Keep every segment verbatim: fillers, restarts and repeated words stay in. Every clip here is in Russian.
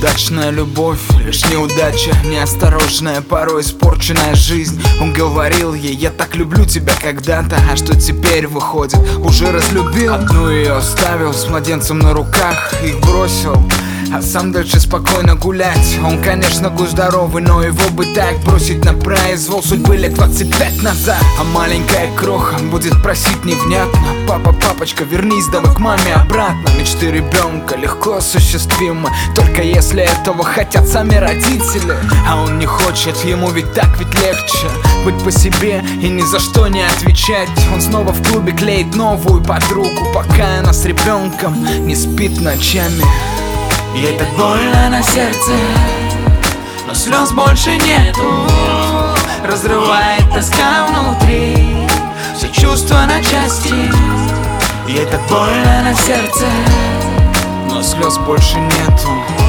Неудачная любовь, лишь неудача, неосторожная, порой испорченная жизнь. Он говорил ей: я так люблю тебя когда-то, а что теперь выходит, уже разлюбил. Одну ее оставил с младенцем на руках, их бросил, а сам дальше спокойно гулять. Он, конечно, гусь здоровый, но его бы так бросить на произвол судьбы лет двадцать пять назад. А маленькая кроха будет просить невнятно: папа, папочка, вернись давай к маме обратно. Мечты ребенка легко осуществимы, только если этого хотят сами родители. А он не хочет, ему ведь так ведь легче быть по себе и ни за что не отвечать. Он снова в клубе клеит новую подругу, пока она с ребенком не спит ночами. Ей так больно на сердце, но слез больше нету. Разрывает тоска внутри, все чувства на части. Ей так больно на сердце, но слез больше нету.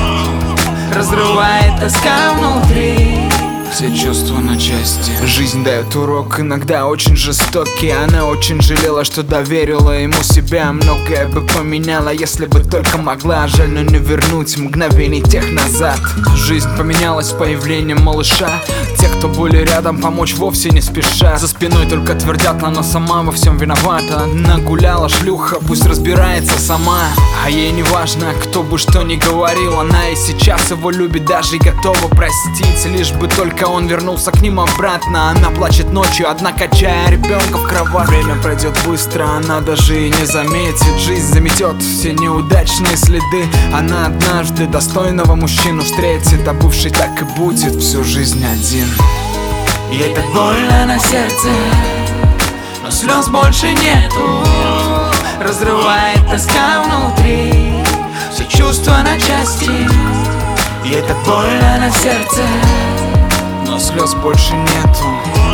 Разрывает тоска внутри, все чувства на части. Жизнь дает урок, иногда очень жестокий. Она очень жалела, что доверила ему себя. Многое бы поменяла, если бы только могла. Жаль, но не вернуть мгновений тех назад. Жизнь поменялась с появлением малыша. Те, кто были рядом, помочь вовсе не спеша. За спиной только твердят, она сама во всем виновата. Нагуляла шлюха, пусть разбирается сама. А ей не важно, кто бы что ни говорил. Она и сейчас его любит, даже и готова простить, лишь бы только он вернулся к ним обратно. Она плачет ночью, одна качая ребенка в кровать. Время пройдет быстро, она даже и не заметит. Жизнь заметет все неудачные следы. Она однажды достойного мужчину встретит, а бывший так и будет всю жизнь один. Ей так больно на сердце, но слез больше нету. Разрывает тоска внутри, все чувства на части. Ей так больно на сердце, но слез больше нету.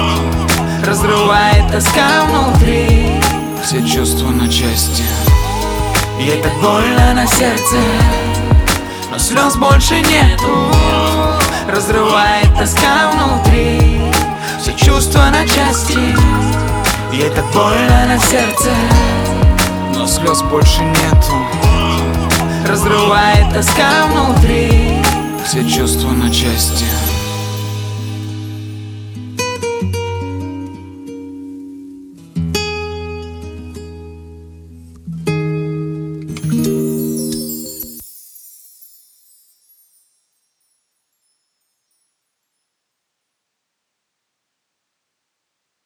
Разрывает тоска внутри, все чувства на части. Ей так больно на сердце, но слез больше нету. Разрывает тоска внутри, все чувства на части. Ей так больно на сердце, но слез больше нету. Разрывает тоска внутри, все чувства на части.